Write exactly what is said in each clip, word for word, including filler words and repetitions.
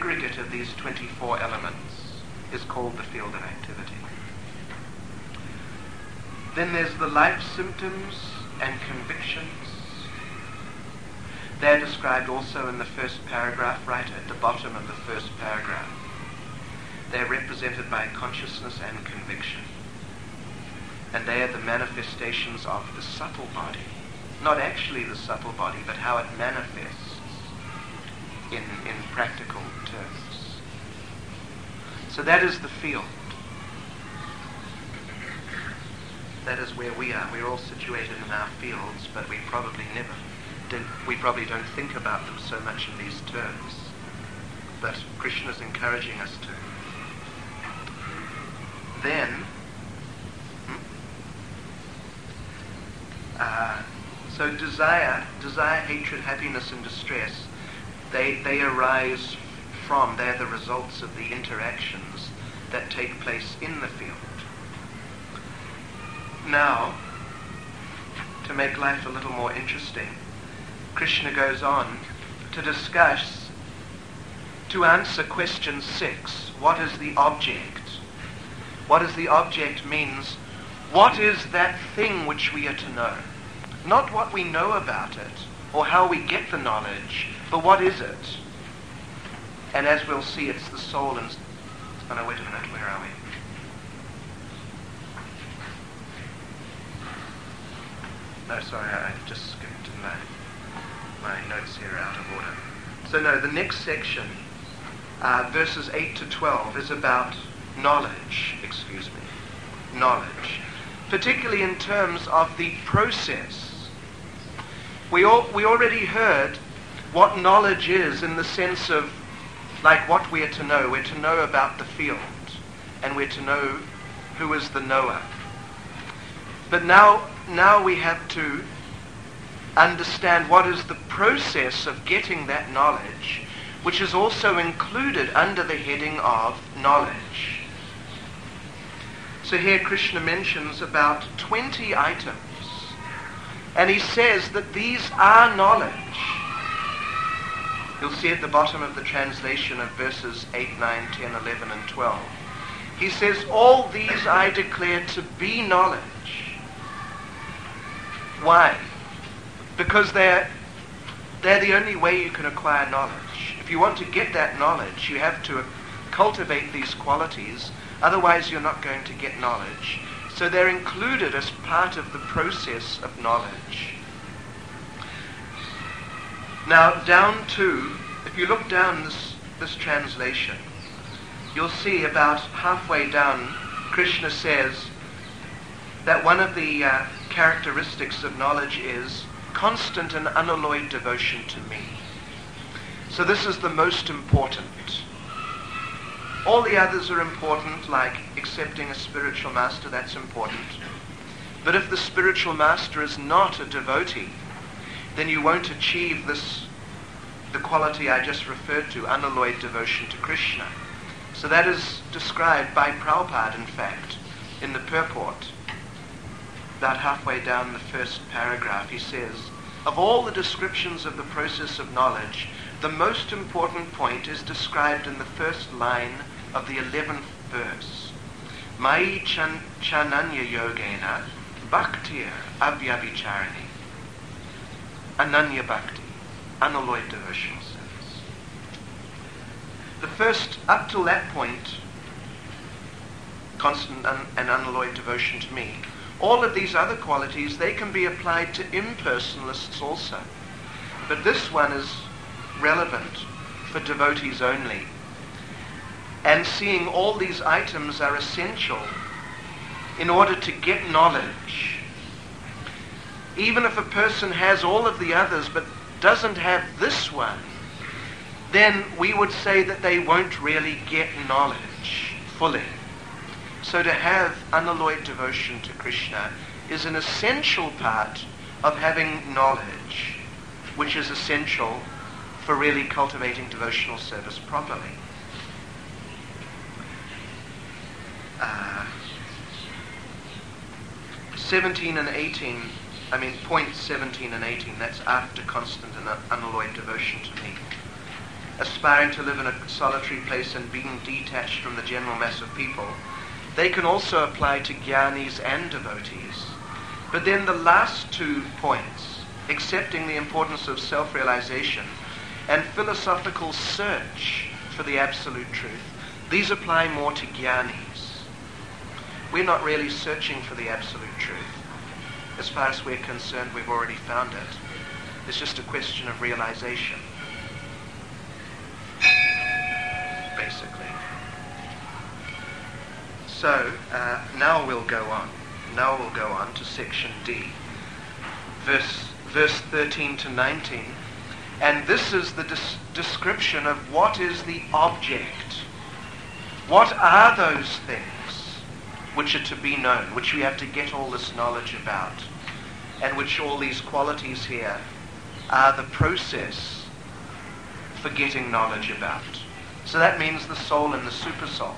aggregate of these twenty-four elements is called the field of activity. Then there's the life symptoms and convictions. They're described also in the first paragraph, right at the bottom of the first paragraph. They're represented by consciousness and conviction. And they are the manifestations of the subtle body. Not actually the subtle body, but how it manifests in, in practical terms. So that is the field. That is where we are. We're all situated in our fields, but we probably never did, we probably don't think about them so much in these terms. But Krishna is encouraging us to. Then, hmm, uh, so desire, desire, hatred, happiness, and distress, they they arise from, they're the results of the interactions that take place in the field. Now, to make life a little more interesting, Krishna goes on to discuss, to answer question six, what is the object? What is the object means, what is that thing which we are to know? Not what we know about it, or how we get the knowledge, but what is it? And as we'll see, it's the soul and... Oh no, wait a minute, where are we? No, sorry, I just skipped my, my notes here are out of order. So no, the next section, uh, verses eight to twelve, is about knowledge, excuse me, knowledge. Particularly in terms of the process. We, all, we already heard what knowledge is in the sense of, like what we are to know. We're to know about the field, and we're to know who is the knower. But now, now we have to understand what is the process of getting that knowledge, which is also included under the heading of knowledge. So here Krishna mentions about twenty items, and he says that these are knowledge. You'll see at the bottom of the translation of verses eight, nine, ten, eleven, and twelve. He says, all these I declare to be knowledge. Why? Because they're, they're the only way you can acquire knowledge. If you want to get that knowledge, you have to cultivate these qualities, otherwise you're not going to get knowledge. So they're included as part of the process of knowledge. Now down to, if you look down this, this translation, you'll see about halfway down, Krishna says that one of the uh, characteristics of knowledge is constant and unalloyed devotion to me. So this is the most important. All the others are important, like accepting a spiritual master, that's important. But if the spiritual master is not a devotee, then you won't achieve this, the quality I just referred to, unalloyed devotion to Krishna. So that is described by Prabhupada, in fact, in the purport. About halfway down the first paragraph, he says, of all the descriptions of the process of knowledge, the most important point is described in the first line of the eleventh verse. Mai chan, chananya yogena bhaktir avyabhicharini. Ananya bhakti, unalloyed devotional service. The first, up till that point, constant un- and unalloyed devotion to me, all of these other qualities, they can be applied to impersonalists also. But this one is relevant for devotees only. And seeing all these items are essential in order to get knowledge. Even if a person has all of the others but doesn't have this one, then we would say that they won't really get knowledge fully. So to have unalloyed devotion to Krishna is an essential part of having knowledge, which is essential for really cultivating devotional service properly. Uh, seventeen and eighteen, I mean points seventeen and eighteen, that's after constant and unalloyed devotion to me. aspiring to live in a solitary place and being detached from the general mass of people, they can also apply to jnanis and devotees. But then the last two points, accepting the importance of self-realization and philosophical search for the absolute truth, these apply more to jnanis. We're not really searching for the absolute truth. As far as we're concerned, we've already found it. It's just a question of realization, basically. So, uh, now we'll go on. Now we'll go on to section D, verse, verse thirteen to nineteen. And this is the des- description of what is the object. What are those things which are to be known, which we have to get all this knowledge about, and which all these qualities here are the process for getting knowledge about. So that means the soul and the supersoul.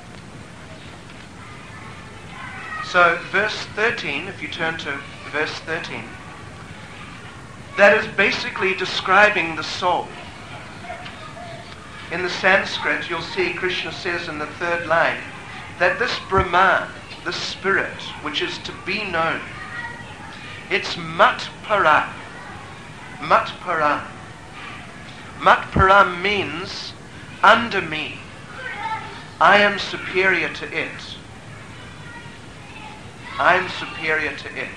So verse thirteen, if you turn to verse thirteen, that is basically describing the soul. In the Sanskrit, you'll see Krishna says in the third line that this Brahman, the spirit, which is to be known, it's Matpara. Matpara. Matpara means under me. I am superior to it. I am superior to it.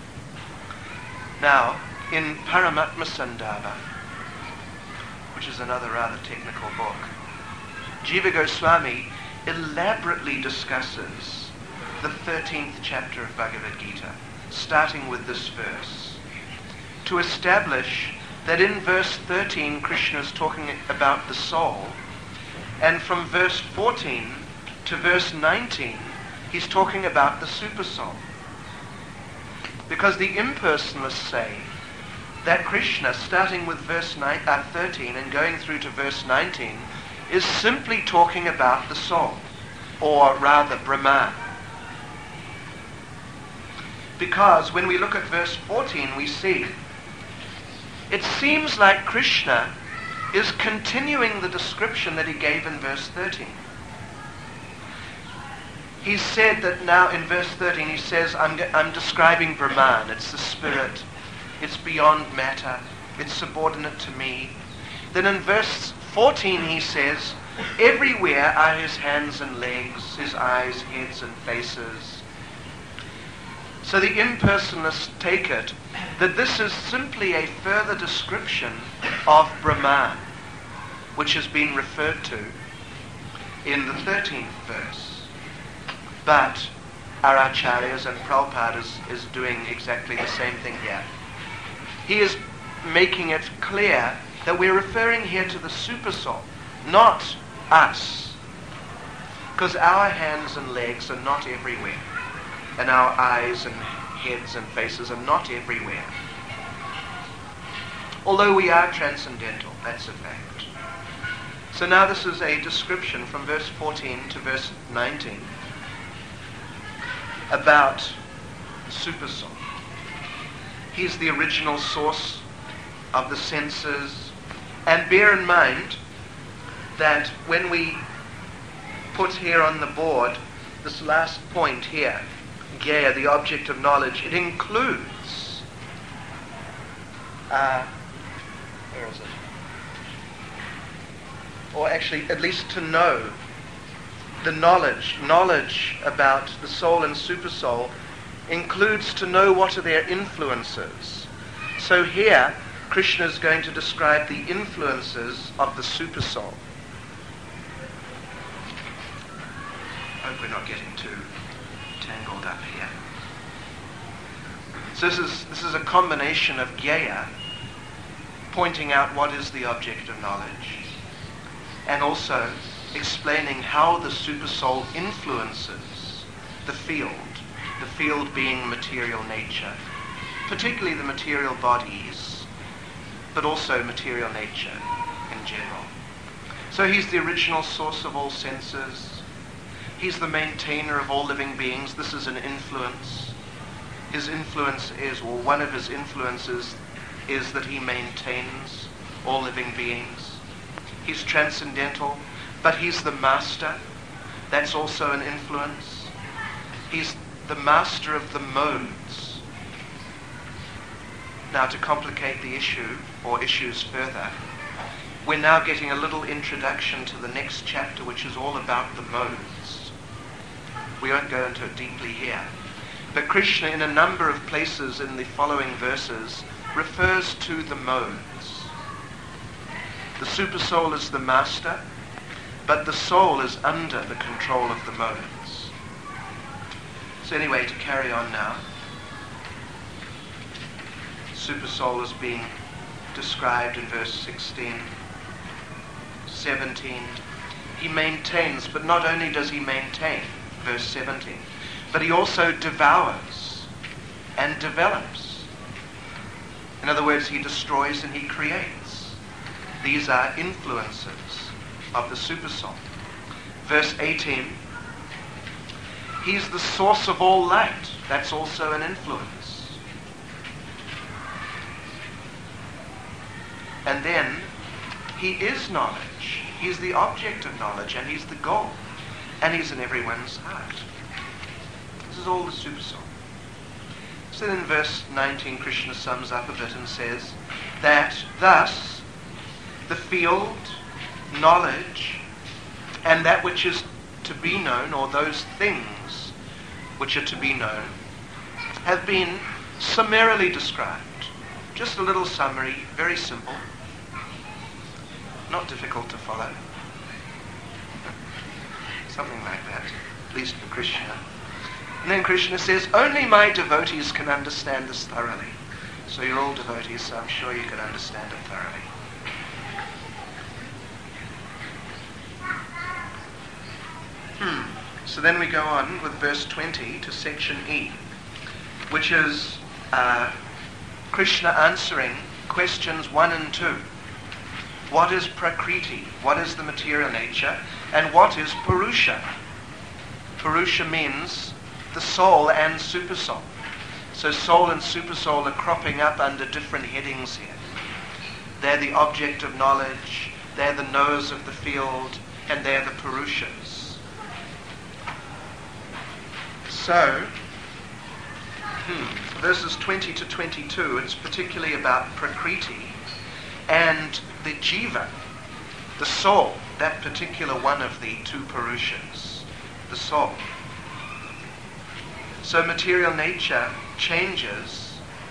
Now, in Paramatma Sandarbha, which is another rather technical book, Jiva Goswami elaborately discusses the thirteenth chapter of Bhagavad Gita, starting with this verse, to establish that in verse thirteen Krishna is talking about the soul, and from verse fourteen to verse nineteen he's talking about the supersoul. Because the impersonalists say that Krishna, starting with verse nine, uh, thirteen and going through to verse nineteen, is simply talking about the soul, or rather Brahman. Because when we look at verse fourteen, we see it seems like Krishna is continuing the description that he gave in verse thirteen. He said that now in verse thirteen, he says, I'm, I'm describing Brahman. It's the spirit. It's beyond matter. It's subordinate to me. Then in verse fourteen, he says, everywhere are his hands and legs, his eyes, heads, and faces. So the impersonalists take it that this is simply a further description of Brahman, which has been referred to in the thirteenth verse. But our Acharyas and Prabhupada is, is doing exactly the same thing here. He is making it clear that we're referring here to the supersoul, not us. Because our hands and legs are not everywhere, and our eyes and heads and faces are not everywhere. Although we are transcendental, that's a fact. So now this is a description from verse fourteen to verse nineteen about the supersoul. He's the original source of the senses. And bear in mind that when we put here on the board this last point here, Gaya, the object of knowledge, it includes, uh, where is it? Or actually, at least to know the knowledge, knowledge about the soul and supersoul includes to know what are their influences. So here, Krishna is going to describe the influences of the supersoul. I hope we're not getting too tangled up here. So this is, this is a combination of Gaya, pointing out what is the object of knowledge, and also explaining how the supersoul influences the field, the field being material nature, particularly the material bodies, but also material nature in general. So he's the original source of all senses. He's the maintainer of all living beings. This is an influence. His influence is, or one of his influences is that he maintains all living beings. He's transcendental, but he's the master. That's also an influence. He's the master of the modes. Now, to complicate the issue, or issues further, we're now getting a little introduction to the next chapter, which is all about the modes. We won't go into it deeply here. But Krishna, in a number of places in the following verses, refers to the modes. The Supersoul is the master, but the soul is under the control of the modes. So anyway, to carry on now, Supersoul is being described in verse sixteen, seventeen. He maintains, but not only does he maintain, verse seventeen, but he also devours and develops. In other words, he destroys and he creates. These are influences of the Supersoul. Verse eighteen, he's the source of all light. That's also an influence. And then, he is knowledge. He's the object of knowledge, and he's the goal. And he's in everyone's heart. This is all the Supersoul. So then in verse nineteen, Krishna sums up a bit and says that thus the field, knowledge, and that which is to be known, or those things which are to be known, have been summarily described. Just a little summary, very simple, not difficult to follow. Something like that, at least for Krishna. And then Krishna says, only my devotees can understand this thoroughly. So you're all devotees, so I'm sure you can understand it thoroughly. Hmm. So then we go on with verse twenty to section E, which is uh, Krishna answering questions one and two. What is Prakriti? What is the material nature? And what is Purusha? Purusha means the soul and Supersoul. So soul and Supersoul are cropping up under different headings here. They're the object of knowledge, they're the knowers of the field, and they're the Purushas. So, hmm, verses twenty to twenty-two, it's particularly about Prakriti and the Jiva, the soul, that particular one of the two Purushas, the soul. So material nature changes,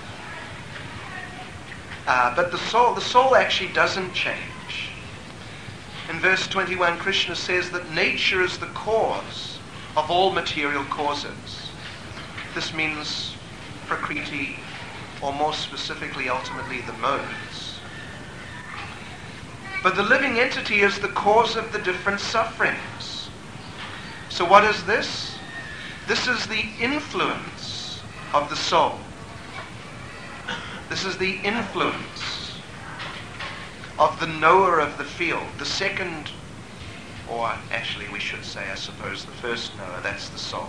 uh, but the soul, the soul actually doesn't change. In verse twenty-one, Krishna says that nature is the cause of all material causes. This means Prakriti, or more specifically, ultimately, the modes. But the living entity is the cause of the different sufferings. So what is this? This is the influence of the soul. This is the influence of the knower of the field. The second, or actually we should say, I suppose, the first knower, that's the soul.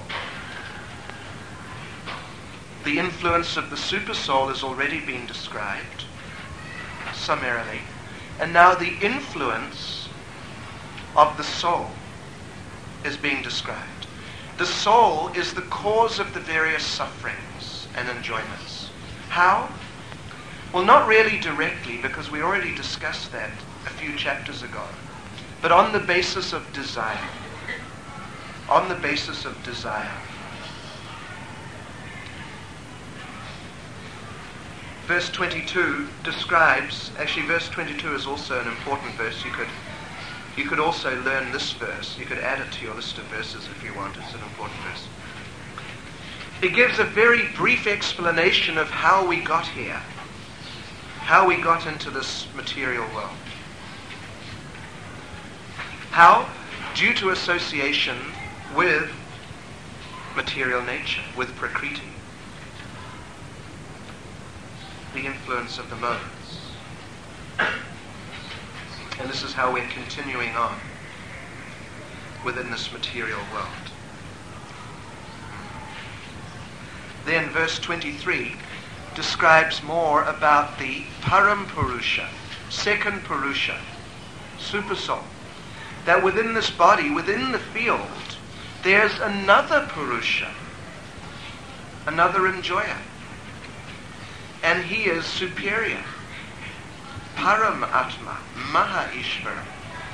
The influence of the Supersoul has already been described summarily. And now the influence of the soul is being described. The soul is the cause of the various sufferings and enjoyments. How? Well, not really directly, because we already discussed that a few chapters ago, but on the basis of desire. On the basis of desire. Verse twenty-two describes, actually verse twenty-two is also an important verse. You could you could also learn this verse. You could add it to your list of verses if you want. It's an important verse. It gives a very brief explanation of how we got here, how we got into this material world. How? Due to association with material nature, with Prakriti. The influence of the modes. And this is how we're continuing on within this material world. Then verse twenty-three describes more about the Param Purusha, second Purusha. supersoul. That within this body, within the field, there's another Purusha, another enjoyer. And he is superior. Param Atma, Maha Ishvara.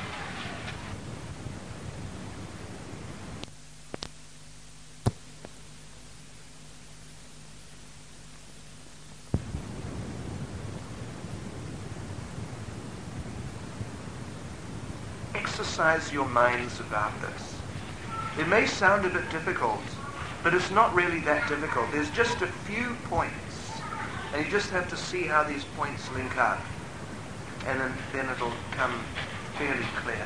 Exercise your minds about this. It may sound a bit difficult, but it's not really that difficult. There's just a few points, and you just have to see how these points link up, and then, then it'll come fairly clear.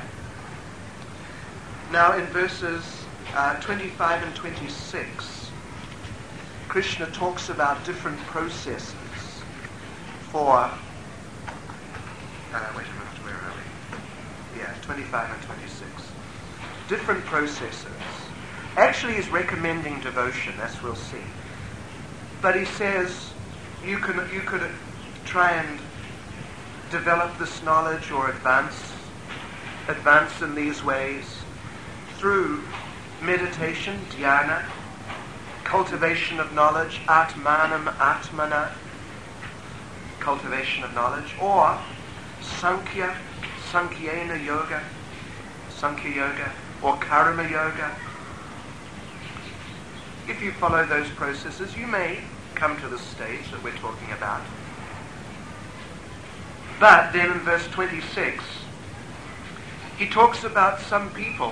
Now in verses uh, twenty-five and twenty-six, Krishna talks about different processes for, uh, wait a minute, where are we? Yeah, twenty-five and twenty-six. Different processes. Actually he's recommending devotion, as we'll see. But he says you can you could try and develop this knowledge or advance advance in these ways through meditation, dhyana, cultivation of knowledge, atmanam atmana, cultivation of knowledge, or sankhya, sankhyena yoga, sankhya yoga, or karma yoga. If you follow those processes, you may come to the stage that we're talking about. But then in verse twenty-six, he talks about some people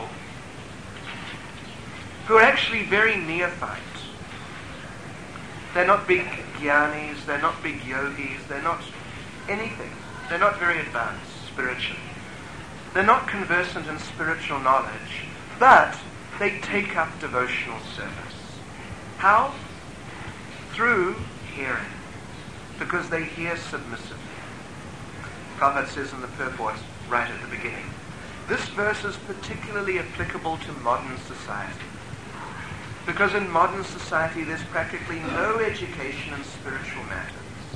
who are actually very neophyte. They're not big jnanis, they're not big yogis, they're not anything. They're not very advanced spiritually. They're not conversant in spiritual knowledge, but they take up devotional service. How? Through hearing, because they hear submissively. Prabhupada says in the purport right at the beginning, this verse is particularly applicable to modern society, because in modern society there's practically no education in spiritual matters.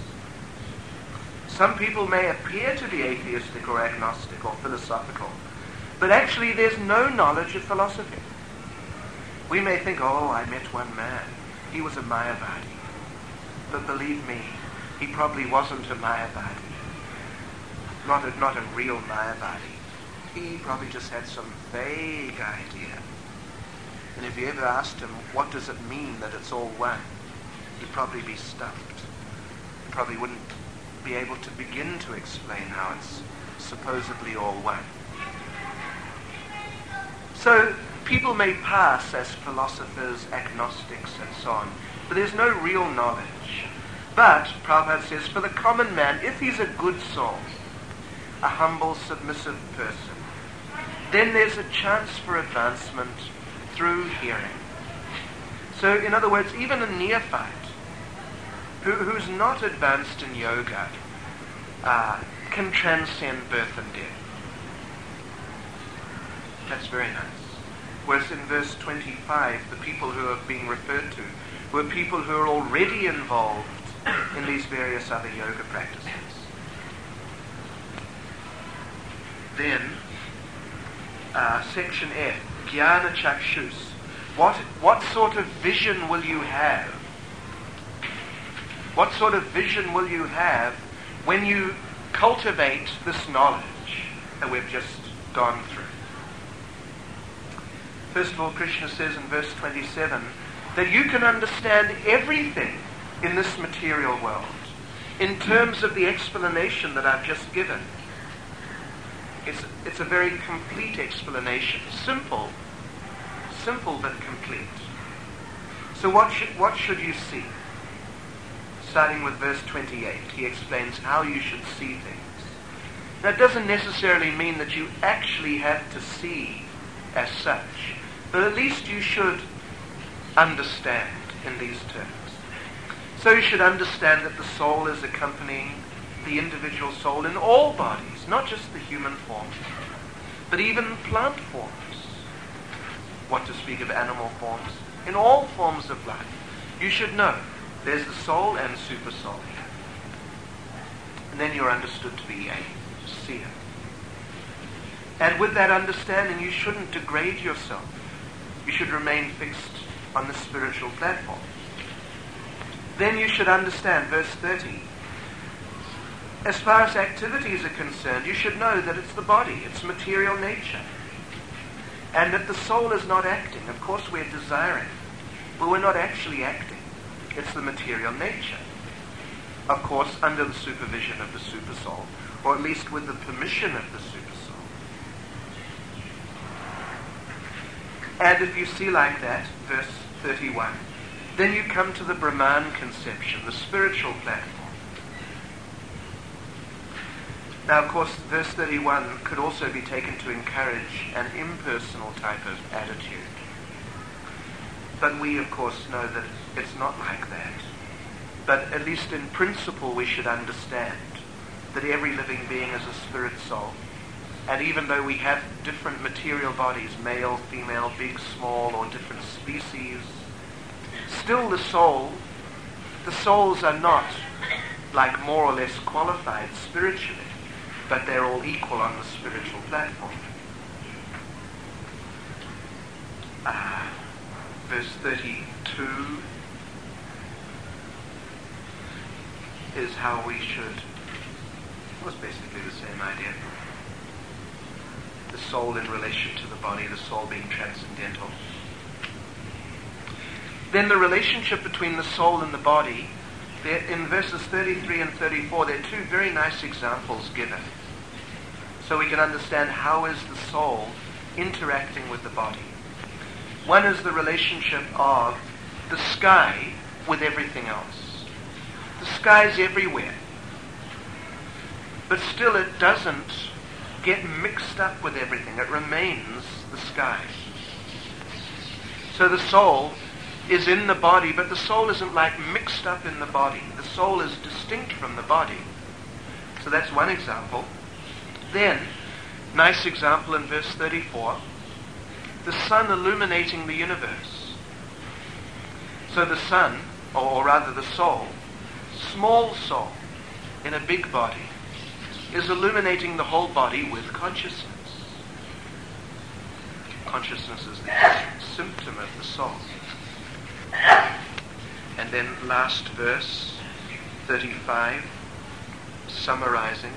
Some people may appear to be atheistic or agnostic or philosophical, but actually there's no knowledge of philosophy. We may think, oh, I met one man. He was a Mayavadi. But believe me, he probably wasn't a Mayavadi. Not a, not a real Mayavadi. He probably just had some vague idea. And if you ever asked him, what does it mean that it's all one? He'd probably be stumped. He probably wouldn't be able to begin to explain how it's supposedly all one. So people may pass as philosophers, agnostics, and so on, but there's no real knowledge. But, Prabhupada says, for the common man, if he's a good soul, a humble, submissive person, then there's a chance for advancement through hearing. So, in other words, even a neophyte who, who's not advanced in yoga uh, can transcend birth and death. That's very nice. Whereas in verse twenty-five, the people who are being referred to were people who are already involved in these various other yoga practices. Then, uh, section F, Jnana Chakshus. What, what sort of vision will you have? What sort of vision will you have when you cultivate this knowledge that we've just gone through? First of all, Krishna says in verse twenty-seven that you can understand everything in this material world in terms of the explanation that I've just given. It's, it's a very complete explanation. Simple, simple but complete. So what should, what should you see? Starting with verse twenty-eight, he explains how you should see things. Now, it doesn't necessarily mean that you actually have to see as such, but at least you should understand in these terms. So you should understand that the soul is accompanying the individual soul in all bodies, not just the human form, but even plant forms. What to speak of animal forms? In all forms of life, you should know there's the soul and super soul. And then you're understood to be a seer. And with that understanding, you shouldn't degrade yourself. You should remain fixed on the spiritual platform. Then you should understand verse thirty. As far as activities are concerned, you should know that it's the body, it's material nature. And that the soul is not acting. Of course we're desiring, but we're not actually acting. It's the material nature. Of course, under the supervision of the super soul, or at least with the permission of the super soul. And if you see like that, verse thirty-one, then you come to the Brahman conception, the spiritual platform. Now, of course, verse thirty-one could also be taken to encourage an impersonal type of attitude. But we, of course, know that it's not like that. But at least in principle, we should understand that every living being is a spirit soul. And even though we have different material bodies, male, female, big, small, or different species, still the soul, the souls are not like more or less qualified spiritually, but they're all equal on the spiritual platform. Uh, verse thirty-two is how we should, it was basically the same idea. The soul in relation to the body, the soul being transcendental. Then the relationship between the soul and the body, there, in verses thirty-three and thirty-four, there are two very nice examples given. So we can understand how is the soul interacting with the body. One is the relationship of the sky with everything else. The sky is everywhere. But still it doesn't get mixed up with everything. It remains the sky. So the soul is in the body, but the soul isn't like mixed up in the body. The soul is distinct from the body. So that's one example. Then, nice example in verse thirty-four, the sun illuminating the universe. So the sun, or rather the soul, small soul in a big body, is illuminating the whole body with consciousness. Consciousness is the symptom of the soul. And then last verse, thirty-five, summarizing,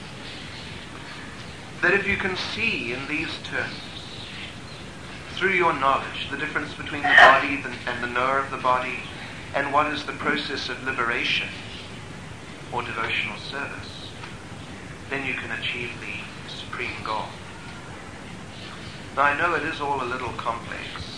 that if you can see in these terms, through your knowledge, the difference between the body and the knower of the body, and what is the process of liberation or devotional service, then you can achieve the supreme goal. Now I know it is all a little complex,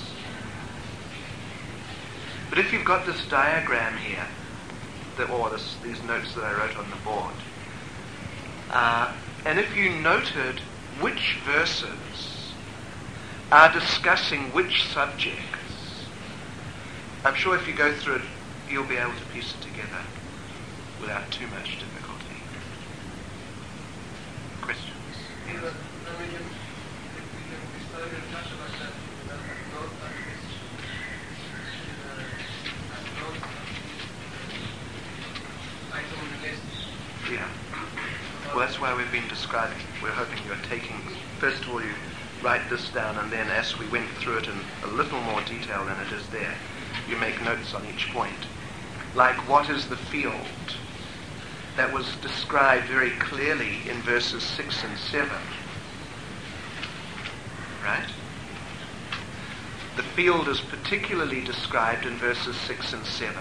but if you've got this diagram here, that, or this, these notes that I wrote on the board, uh, and if you noted which verses are discussing which subjects, I'm sure if you go through it, you'll be able to piece it together without too much difficulty. Questions? Yes. Yeah. Well, that's why we've been describing. We're hoping you're taking, first of all, you write this down, and then as we went through it in a little more detail than it is there, you make notes on each point. Like, what is the field? That was described very clearly in verses six and seven. Right? The field is particularly described in verses six and seven.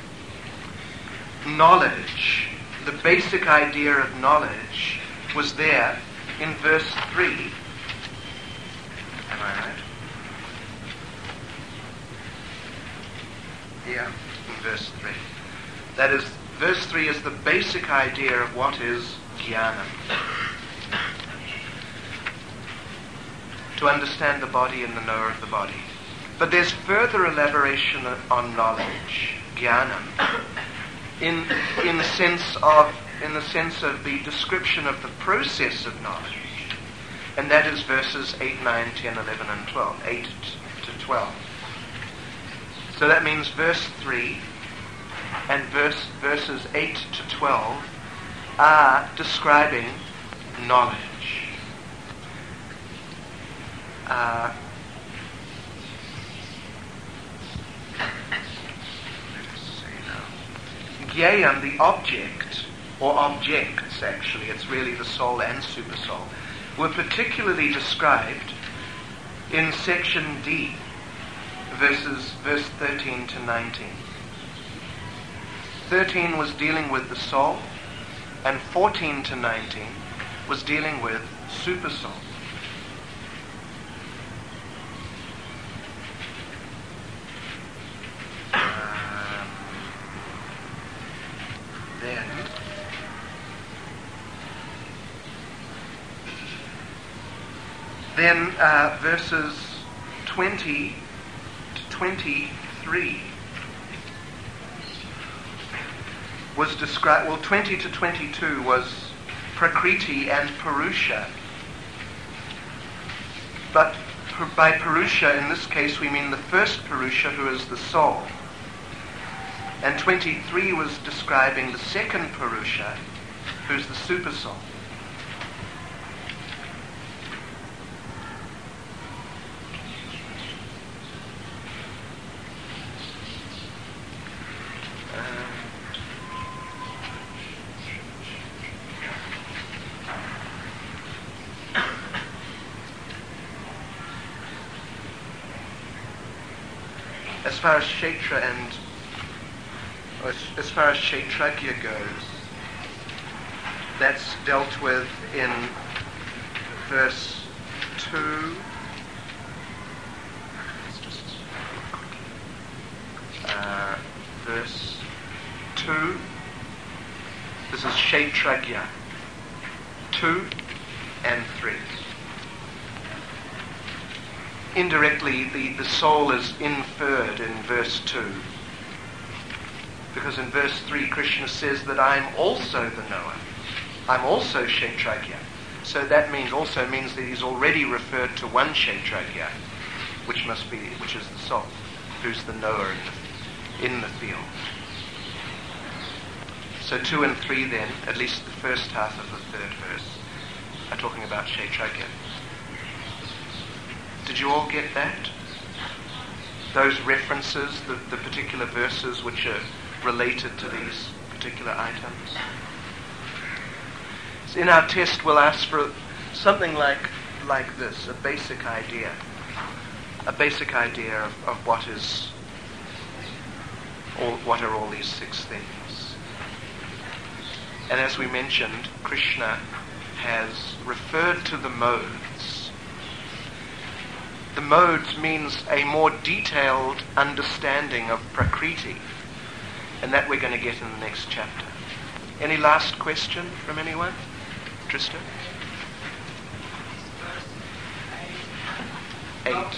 Knowledge, the basic idea of knowledge, was there in verse three. Am I right? Yeah, in verse three. That is, verse three is the basic idea of what is jnana. To understand the body and the knower of the body. But there's further elaboration on knowledge, jnana, in in the sense of in the sense of the description of the process of knowledge. And that is verses eight, nine, ten, eleven, and twelve. eight to twelve. So that means verse three and verse verses eight to twelve are describing knowledge. uh, Gyayam, the object, or objects actually, it's really the soul and supersoul, were particularly described in section D, verses verse thirteen to nineteen. thirteen was dealing with the soul, and fourteen to nineteen was dealing with supersoul. Um, then then uh, verses twenty to twenty-three was described, well, twenty to twenty-two was Prakriti and Purusha. But by Purusha, in this case, we mean the first Purusha, who is the soul. And twenty-three was describing the second Purusha, who's the supersoul. As far as Kshetra and as, as far as Kshetragya goes, that's dealt with in verse two. Uh, verse two. This is Kshetragya. Two and three. Indirectly, the, the soul is inferred in verse two. Because in verse three, Krishna says that I'm also the knower. I'm also Kshetragya. So that means also means that he's already referred to one Kshetragya, which must be, which is the soul, who's the knower in the, in the field. So two and three then, at least the first half of the third verse, are talking about Kshetragya. Did you all get that? Those references, the, the particular verses which are related to these particular items? So in our test we'll ask for something like like this, a basic idea. A basic idea of, of what is all, what are all these six things. And as we mentioned, Krishna has referred to the modes. The modes means a more detailed understanding of Prakriti, and that we're going to get in the next chapter. Any last question from anyone? Trista? Eight.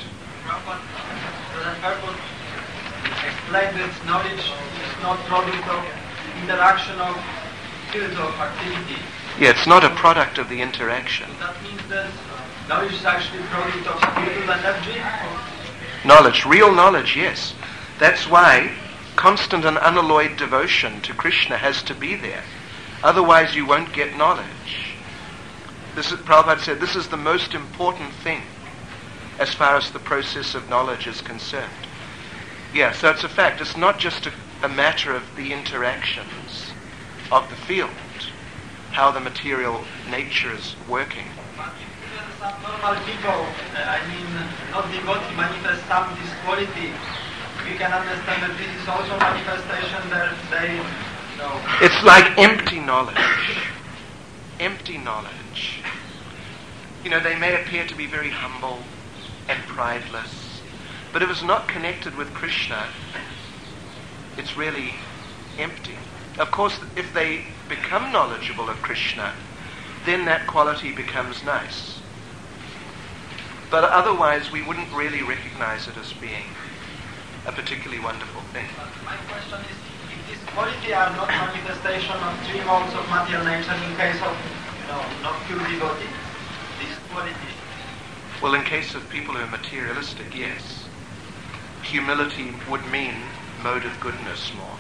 Explain that knowledge is not product of interaction of fields of activity. Yeah, it's not a product of the interaction. So that means that knowledge is actually a product of spiritual energy? Knowledge, real knowledge, yes. That's why constant and unalloyed devotion to Krishna has to be there. Otherwise you won't get knowledge. This is, Prabhupada said, this is the most important thing as far as the process of knowledge is concerned. Yeah, so it's a fact. It's not just a, a matter of the interactions of the field, how the material nature is working. But if some normal people, uh, I mean, not devotee, manifest some this quality, we can understand that this is also manifestation that they know. It's like empty knowledge. Empty knowledge. You know, they may appear to be very humble and prideless, but if it's not connected with Krishna, it's really empty. Of course, if they become knowledgeable of Krishna, then that quality becomes nice. But otherwise, we wouldn't really recognize it as being a particularly wonderful thing. But my question is, if this quality are not manifestation of three modes of material nature in case of, you know, not pure devotee, this quality. Well, in case of people who are materialistic, yes. Humility would mean mode of goodness more.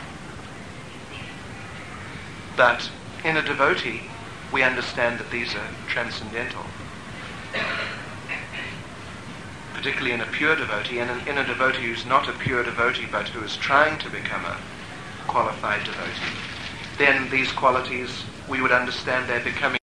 But in a devotee, we understand that these are transcendental. particularly in a pure devotee, and in, in a devotee who's not a pure devotee but who is trying to become a qualified devotee, then these qualities, we would understand they're becoming